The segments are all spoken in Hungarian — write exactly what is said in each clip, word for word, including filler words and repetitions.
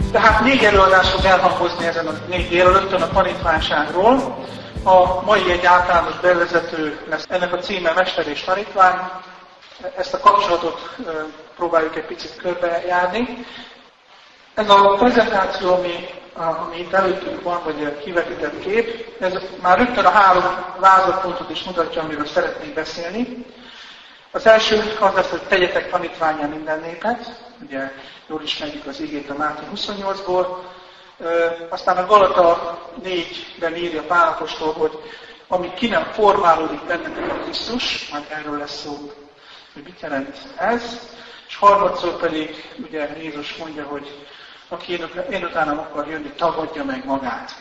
Tehát négy előadás fog elhangozni ezen a négy délelőttön a tanítványságról. A mai egy általános bevezető lesz. Ennek a címe Mester és tanítvány. Ezt a kapcsolatot próbáljuk egy picit körbejárni. Ez a prezentáció, ami, ami itt előttünk van, vagy a kivetített kép, ez már rögtön a három vázlatpontot is mutatja, amiről szeretnék beszélni. Az első az lesz, hogy tegyetek tanítvánnyá minden népet. Ugye jól ismerjük az igét a Máté huszonnyolcból. Aztán a Galata négyben írja Pál apostol, hogy amíg ki nem formálódik bennetek a Krisztus, majd erről lesz szó, hogy mit jelent ez. És harmadszor pedig ugye Jézus mondja, hogy aki én utánam akar jönni, tagadja meg magát.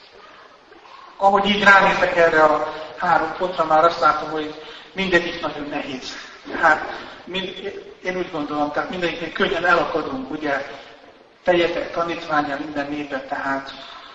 Ahogy így ránézek erre a három pontra, már azt látom, hogy mindegyik nagyon nehéz. Hát mind, én úgy gondolom, tehát mindegyiknél könnyen elakadunk, ugye, tegyetek tanítvánnyá minden népet, tehát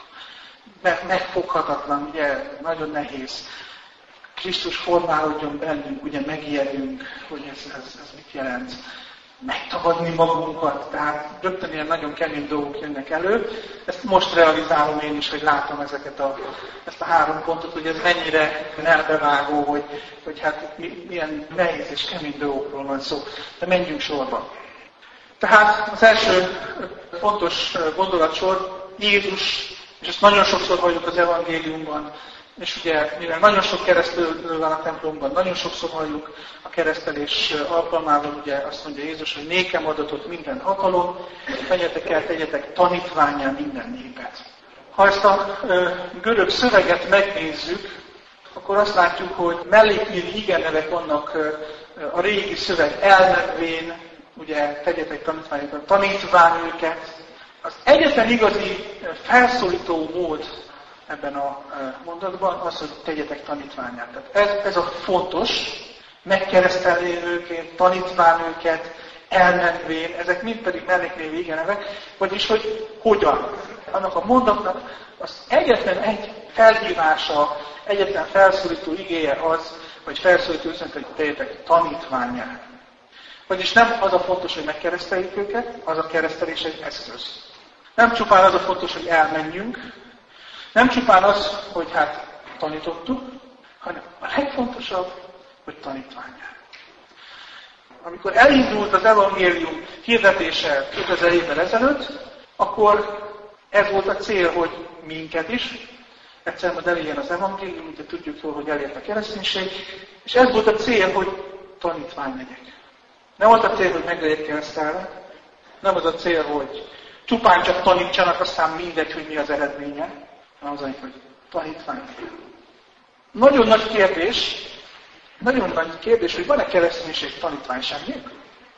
megfoghatatlan, ugye, nagyon nehéz. Krisztus formálódjon bennünk, ugye megijedünk, hogy ez, ez, ez mit jelent. Megtagadni magunkat, tehát rögtön ilyen nagyon kemény dolgok jönnek elő. Ezt most realizálom én is, hogy látom ezeket a, ezt a három pontot, hogy ez mennyire elbevágó, hogy, hogy hát milyen nehéz és kemény dolgokról van szó. De menjünk sorba. Tehát az első fontos gondolatsor Jézus, és ezt nagyon sokszor halljuk az evangéliumban, és ugye, mivel nagyon sok keresztelő van a templomban, nagyon sokszor halljuk a keresztelés alkalmával, ugye azt mondja Jézus, hogy nékem adatot minden hatalom, tegyetek el, tegyetek tanítvánnyá minden népet. Ha ezt a ö, görög szöveget megnézzük, akkor azt látjuk, hogy melléknéli igenevek vannak ö, a régi szöveg elnevén, ugye tegyetek tanítványokat, tanítvány őket. Az egyetlen igazi felszólító mód ebben a mondatban az, hogy tegyetek tanítvánnyá. Tehát ez, ez a fontos, megkeresztelni őket, tanítván őket, elmenvén, ezek mind pedig melléknévi igenevek, vagyis hogy hogyan. Annak a mondatnak az egyetlen egy felhívása, egyetlen felszólító igéje az, vagy felszólító üzenet, hogy tegyetek tanítvánnyá. Vagyis nem az a fontos, hogy megkereszteljük őket, az a keresztelés egy eszköz. Nem csupán az a fontos, hogy elmenjünk, nem csupán az, hogy hát tanítottuk, hanem a legfontosabb, hogy tanítvánnyá. Amikor elindult az evangélium hirdetése kétezer évvel ezelőtt, akkor ez volt a cél, hogy minket is, egyszer majd elérjen az evangélium, ugye tudjuk jól, hogy elért a kereszténység, és ez volt a cél, hogy tanítvány legyek. Nem volt a cél, hogy meg legyek keresztelve, nem az a cél, hogy csupán csak tanítsanak, aztán mindegy, hogy mi az eredménye, hanem az, hogy tanítvány. Nagyon nagy kérdés, nagyon nagy kérdés, hogy van-e kereszténység tanítványság nélkül?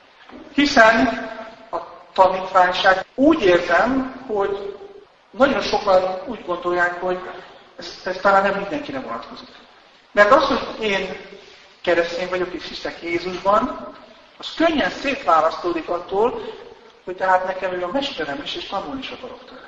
Hiszen a tanítványság úgy érzem, hogy nagyon sokan úgy gondolják, hogy ez, ez talán nem mindenkire vonatkozik. Mert az, hogy én keresztény vagyok és hiszek Jézusban, az könnyen szétválasztódik attól, hogy tehát nekem ő a mesterem is, és tanulni is akarok tőle.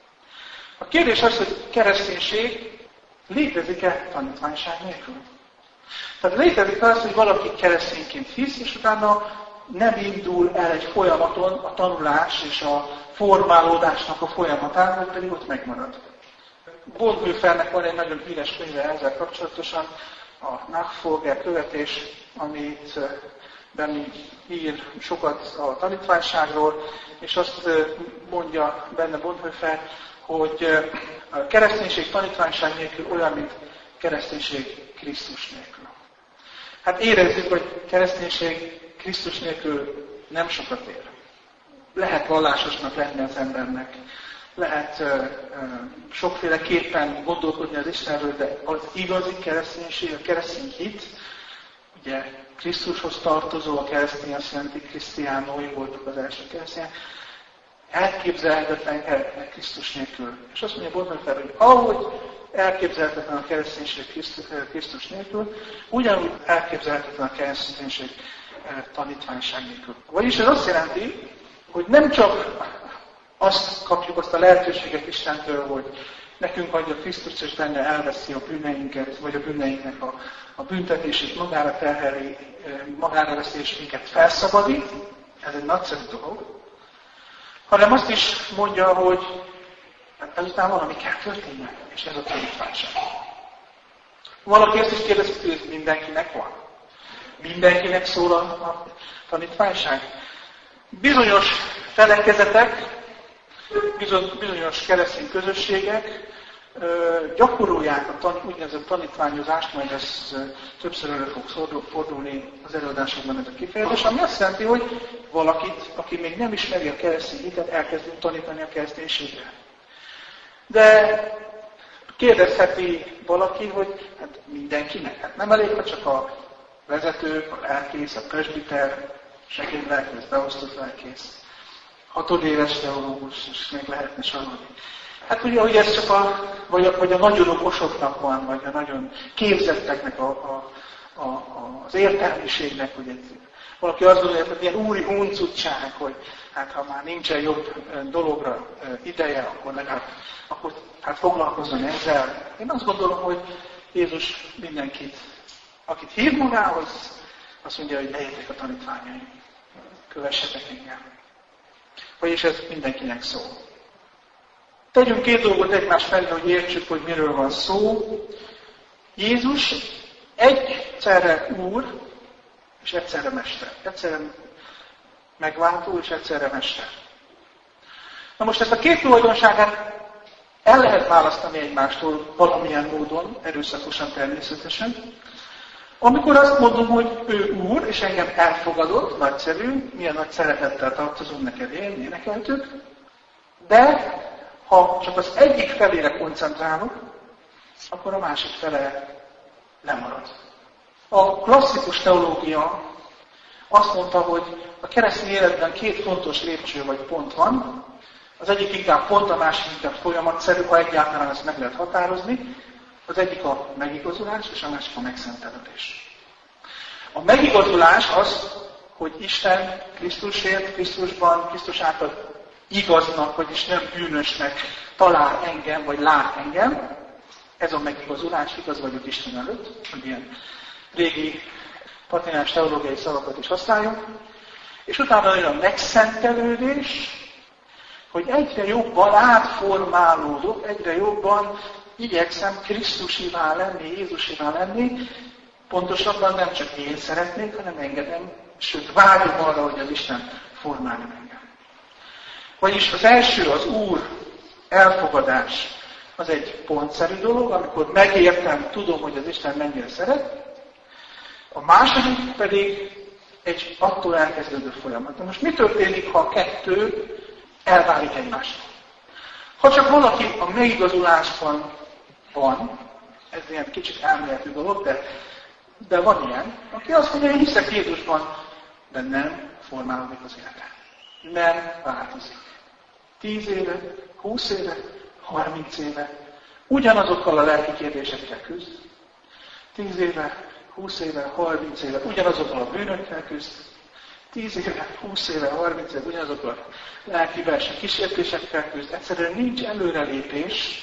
A kérdés az, hogy kereszténység létezik-e tanítványság nélkül? Tehát létezik az, hogy valaki keresztényként hisz, és utána nem indul el egy folyamaton a tanulás és a formálódásnak a folyamatán, vagy pedig ott megmarad. Bonhoeffernek van egy nagyon híres könyve ezzel kapcsolatosan, a Nachfolger követés, amit ben ír sokat a tanítványságról, és azt mondja benne Bonhoeffer, hogy a kereszténység tanítványság nélkül olyan, mint kereszténység Krisztus nélkül. Hát érezzük, hogy kereszténység Krisztus nélkül nem sokat ér. Lehet vallásosnak lenni az embernek, lehet uh, uh, sokféleképpen gondolkodni az Istenről, de az igazi kereszténység, a keresztény hit, ugye Krisztushoz tartozó, a keresztény azt jelenti, Krisztiánói voltak az első keresztények, elképzelhetetlen Krisztus nélkül. És azt mondja Bonhoeffer, hogy ahogy elképzelhetetlen a kereszténység Krisztus nélkül, ugyanúgy elképzelhetetlen a kereszténység tanítványság nélkül. Vagyis ez azt jelenti, hogy nem csak azt kapjuk, azt a lehetőséget Istentől, hogy nekünk adja Krisztus, és benne elveszi a bűneinket, vagy a bűneinknek a, a büntetését, magára terheli, magára veszi, és minket felszabadít. Ez egy nagyszerű dolog. hanem azt is mondja, hogy hát ezután valami kell történjen, és ez a tanítványság. Valaki ezt is kérdezi, hogy ez mindenkinek van. Mindenkinek szól a, a tanítványság. Bizonyos felekezetek, bizonyos keresztény közösségek gyakorolják a tan, úgynevezett tanítványozást, majd ez többször elő fog fordulni az előadásokban ez a kifejezés, ami azt jelenti, hogy valakit, aki még nem ismeri a keresztény hitet, elkezdünk tanítani a kereszténységre. De kérdezheti valaki, hogy hát mindenkinek, hát nem elég, ha csak a vezetők, a lelkész, a presbiter, segédlelkész, beosztott lelkész, hatodéves teológus, és még lehetne sorolni. Hát ugye, hogy ez csak a, vagy a, vagy a nagyon okosoknak van, vagy a nagyon képzetteknek, a, a, a, a, az értelmiségnek, hogy ez, valaki azt gondolja, hogy ilyen úri huncutság, hogy hát ha már nincsen jobb dologra ideje, akkor legalább akkor, hát foglalkozzon ezzel. Én azt gondolom, hogy Jézus mindenkit, akit hív magához, azt mondja, hogy legyetek a tanítványaim, kövessetek engem. Vagyis ez mindenkinek szól. Tegyünk két dolgot egymás mellé, hogy értsük, hogy miről van szó. Jézus egyszerre Úr, és egyszerre Mester. Egyszerre megváltó, és egyszerre Mester. Na most ezt a két tulajdonságát el lehet választani egymástól valamilyen módon, erőszakosan természetesen. Amikor azt mondom, hogy ő Úr, és engem elfogadott, nagyszerű, milyen nagy szeretettel tartozom neked én, énekeltük, de ha csak az egyik felére koncentrálok, akkor a másik fele lemarad. A klasszikus teológia azt mondta, hogy a keresztény életben két fontos lépcső vagy pont van. Az egyik inkább pont, a másik inkább folyamatszerű, ha egyáltalán ezt meg lehet határozni. Az egyik a megigazulás, és a másik a megszentelődés. A megigazulás az, hogy Isten Krisztusért, Krisztusban, Krisztus által igaznak, vagyis nem bűnösnek talál engem, vagy lát engem. Ez a megigazulás, igaz vagyok Isten előtt, hogy ilyen régi patinás teológiai szavakat is használjunk. És utána jön a megszentelődés, hogy egyre jobban átformálódok, egyre jobban igyekszem Krisztusivá lenni, Jézusivá lenni, pontosabban nem csak én szeretnék, hanem engedem, sőt vágyom arra, hogy az Isten formáljon engem. Vagyis az első, az Úr elfogadás, az egy pontszerű dolog, amikor megértem, tudom, hogy az Isten mennyire szeret. A második pedig egy attól elkezdődő folyamat. Na most mi történik, ha a kettő elválik egymástól? Ha csak valaki a megigazulásban van, ez ilyen kicsit elméleti dolog, de, de van ilyen, aki azt mondja, hogy hiszek Jézusban, de nem formálódik az élete. Nem változik. Tíz éve, húsz éve, harminc éve ugyanazokkal a lelki kérdésekkel küzd. Tíz éve, húsz éve, harminc éve ugyanazokkal a bűnökkel küzd. Tíz éve, húsz éve, harminc éve ugyanazokkal a lelki belső kísértésekkel küzd. Egyszerűen nincs előrelépés,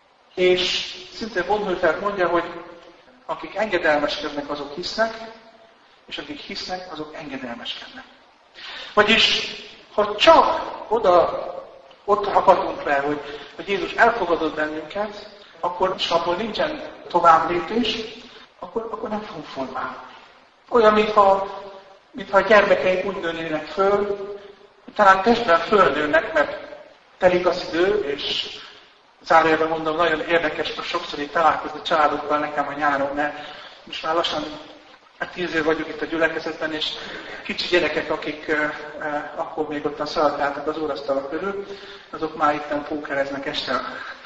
és szintén Bonhoeffer mondja, hogy akik engedelmeskednek, azok hisznek, és akik hisznek, azok engedelmeskednek. Vagyis, ha csak oda, ott akadunk le, hogy, hogy Jézus elfogadott bennünket, akkor, és abból nincsen tovább lépés, akkor, akkor nem fogunk formálni. Olyan, mintha, mintha a gyermekeink úgy nőnének föl, hogy talán testben fölnőnek, mert telik az idő, és zárójelben mondom, nagyon érdekes, hogy sokszor itt találkozni családokkal nekem a nyáron, mert most már lassan hát tíz év vagyok itt a gyülekezetben, és kicsi gyerekek, akik eh, eh, akkor még ottan szaladgáltak az órasztalak körül, azok már itten pókereznek este,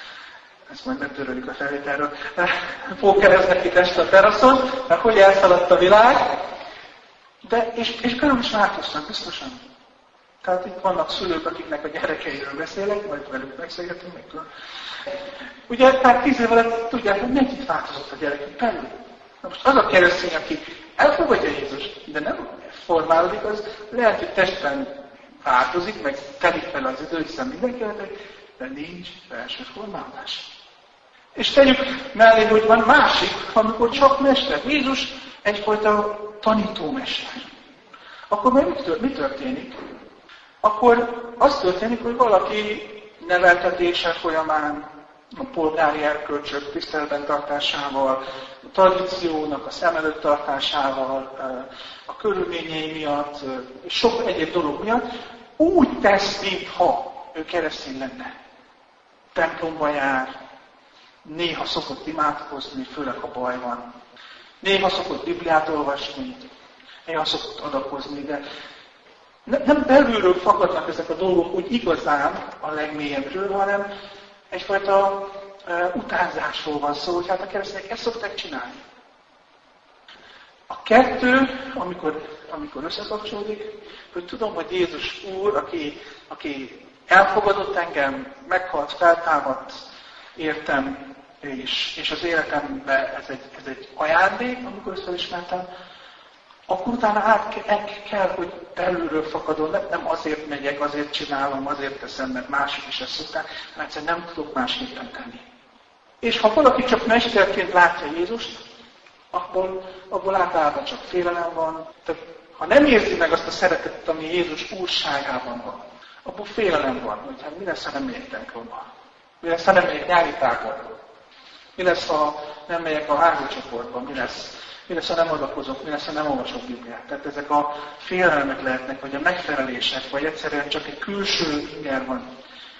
ezt majd megtöröljük a felvételről, pókereznek itt este a teraszon, mert hogy elszaladt a világ, de, és, és körül is változtak, biztosan. Tehát itt vannak szülők, akiknek a gyerekeiről beszélek, majd velük beszélgetünk, még tudom. Ugye, tehát tíz év alatt tudják, hogy mennyit változott a gyerekünk belül. Na most az a keresztény, aki elfogadja Jézust, de nem formálódik, az lehet, hogy testben változik, meg telik fel az idő, hiszen mindenki de nincs belső formálás. És tegyük mellé, hogy van másik, amikor csak mester. Jézus egyfajta tanítómester. Akkor meg mi történik? akkor az történik, hogy valaki neveltetése folyamán, a polgári erkölcsök tiszteletben tartásával, a tradíciónak a szem előtt tartásával, a körülményei miatt, és sok egyéb dolog miatt úgy tesz, mintha ő keresztény lenne. Templomba jár, néha szokott imádkozni, főleg ha baj van. Néha szokott Bibliát olvasni, néha szokott adakozni, de nem belülről fakadnak ezek a dolgok úgy igazán a legmélyebbről, hanem egyfajta uh, utánzásról van szó, hogy hát a keresztények ezt szokták csinálni. A kettő, amikor, amikor összekapcsolódik, hogy tudom, hogy Jézus Úr, aki, aki elfogadott engem, meghalt, feltámadt, értem, és, és az életemben ez egy, ez egy ajándék, amikor ezt felismertem, akkor utána át kell, hogy belülről fakadom, nem azért megyek, azért csinálom, azért teszem, mert mások is ezt szokták, mert egyszerűen nem tudok másképpen tenni. És ha valaki csak mesterként látja Jézust, akkor abból általában csak félelem van. Tehát, ha nem érzi meg azt a szeretetet, ami Jézus úrságában van, abból félelem van, hogy hát mi lesz, ha nem megyek templomba? Mi lesz, ha nem megyek nyári táborba? Mi lesz, ha nem megyek a házócsoportba? Mi lesz? Mi lesz, ha nem adakozok, mi lesz, ha nem olvasok Bibliát. Tehát ezek a félelmek lehetnek, vagy a megfelelések, vagy egyszerűen csak egy külső inger van.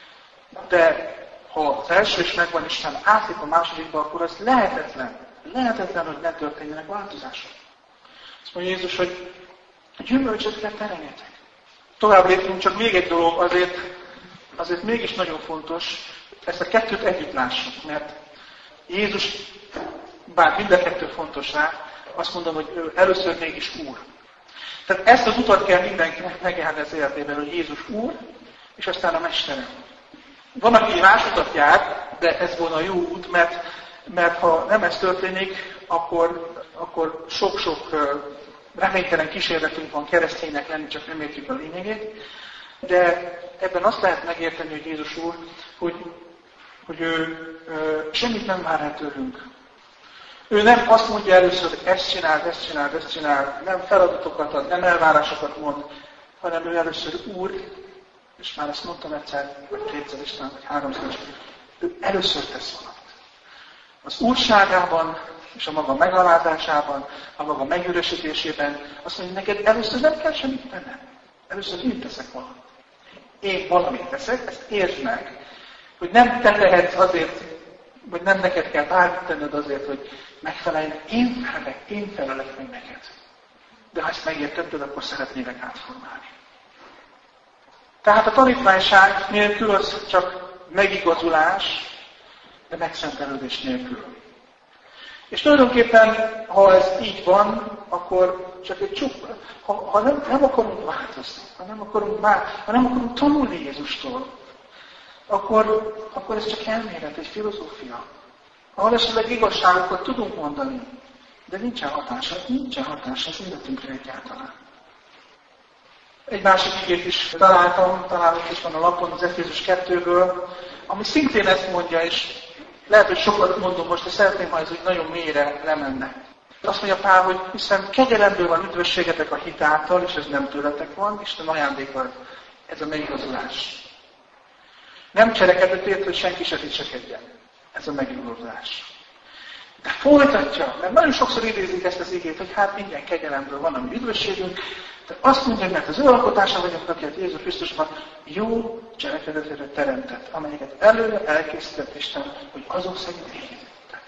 De ha az első is megvan, és nem átlép a másodikba, akkor az lehetetlen. Lehetetlen, hogy ne történjenek változások. Azt mondja Jézus, hogy gyümölcsöt kell teremjetek. Tovább lépünk, csak még egy dolog, azért, azért mégis nagyon fontos, ezt a kettőt együtt lássuk, mert Jézus, bár mind a kettő fontos rá, azt mondom, hogy ő először mégis Úr. Tehát ezt az utat kell mindenkinek megjárni az életében, hogy Jézus Úr, és aztán a Mesterem. Van, aki más utat jár, de ez volna a jó út, mert, mert ha nem ez történik, akkor, akkor sok-sok reménytelen kísérletünk van kereszténynek lenni, csak nem értjük a lényegét. De ebben azt lehet megérteni, hogy Jézus Úr, hogy, hogy ő semmit nem vár el tőlünk. Ő nem azt mondja először, hogy ezt csinál, ezt csinál, ezt csinál, nem feladatokat ad, nem elvárásokat mond, hanem ő először Úr, és már ezt mondtam egyszer, vagy kétszer is, vagy háromszor is, ő először tesz valamit. Az úrságában, és a maga megalázásában, a maga megüresítésében azt mondja, neked először nem kell semmit tenned. Először én teszek valamit. Én valamit teszek, ezt értsd meg, hogy nem te tehetsz azért, vagy nem neked kell bármit tenned azért, hogy megfeleljen. Én felelek, én felelek meg neked. De ha ezt megértetted, akkor szeretnélek átformálni. Tehát a tanítványság nélkül az csak megigazulás, de megszentelődés nélkül. És tulajdonképpen, ha ez így van, akkor csak egy csupa, ha, ha nem, nem akarunk változni, ha nem akarunk, már, ha nem akarunk tanulni Jézustól, akkor, akkor ez csak elmélet, egy filozófia. Ahol esetleg igazságokat tudunk mondani, de nincsen hatása, nincsen hatása az életünkre egyáltalán. Egy másik igét is találtam, talán itt is van a lapon, az Efézus kettőből, ami szintén ezt mondja, és lehet, hogy sokat mondom most, de szeretném, ha ez úgy nagyon mélyre lemenne. Azt mondja Pál, hogy hiszen kegyelemből van üdvösségetek a hit által, és ez nem tőletek van, Isten ajándéka, ez a megigazulás. Nem cselekedetért, hogy senki se dicsekedjen. Ez a megigazulás. De folytatja, mert nagyon sokszor idézik ezt az igét, hogy hát minden kegyelemből van a mi üdvösségünk, de azt mondja, mert az ő alkotása vagyunk, akiket Jézus Krisztusban jó cselekedetre teremtett, amelyeket előre elkészített Isten, hogy azok szerint éljünk.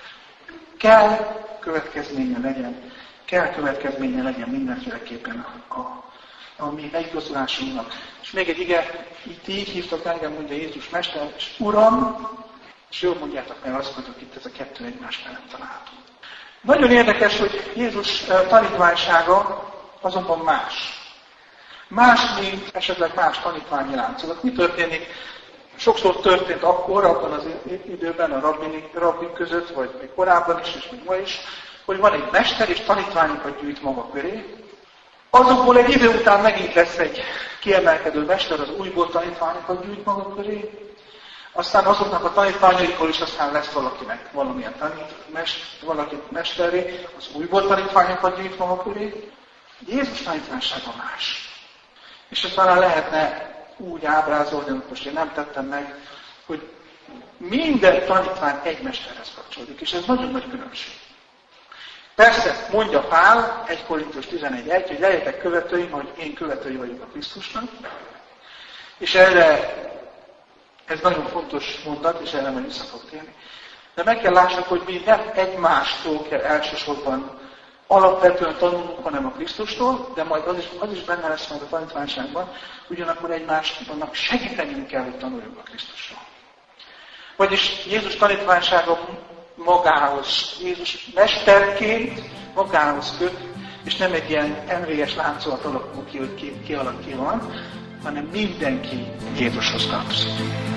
Kell következménye legyen, kell következménye legyen mindenféleképpen a, a, a mi megigazulásunknak. És még egy ige, itt így hívtak engem, mondja Jézus Mester, és Uram, és jól mondjátok meg azt, hogy itt ez a kettő egymás mellett található. Nagyon érdekes, hogy Jézus tanítványsága azonban más. Más, mint esetleg más tanítványi láncolat. Mi történik? Sokszor történt akkor, abban az időben a rabbik, rabbik között, vagy még korábban is, és még ma is, hogy van egy mester, és tanítványokat gyűjt maga köré. Azokból egy idő után megint lesz egy kiemelkedő mester, az újból tanítványokat gyűjt maga köré. Aztán azoknak a tanítványaikról is aztán lesz valakinek valamilyen tanít, mest, valakit mesteré, az újból tanítványokat gyűjt maga köré. Jézus tanítványsága más. És ezt talán lehetne úgy ábrázolni, amit most én nem tettem meg, hogy minden tanítvány egy mesterhez kapcsolódik, és ez nagyon nagy különbség. Persze, mondja Pál, egy Korintus tizenegy egy, hogy legyetek követőim, hogy én követői vagyok a Krisztusnak, és erre, ez nagyon fontos mondat, és erre majd vissza fog térni. De meg kell lássuk, hogy mi nem egymástól kell elsősorban alapvetően tanulnunk, hanem a Krisztustól, de majd az is, az is benne lesz majd a tanítványságban, ugyanakkor egymásnak segítenünk kell, hogy tanuljunk a Krisztusról. Vagyis Jézus tanítványsága magához, Jézus mesterként magához köt, és nem egy ilyen emléges láncolat alakul ki, hogy ki, ki alak ki van, hanem mindenki Jézushoz tartozik.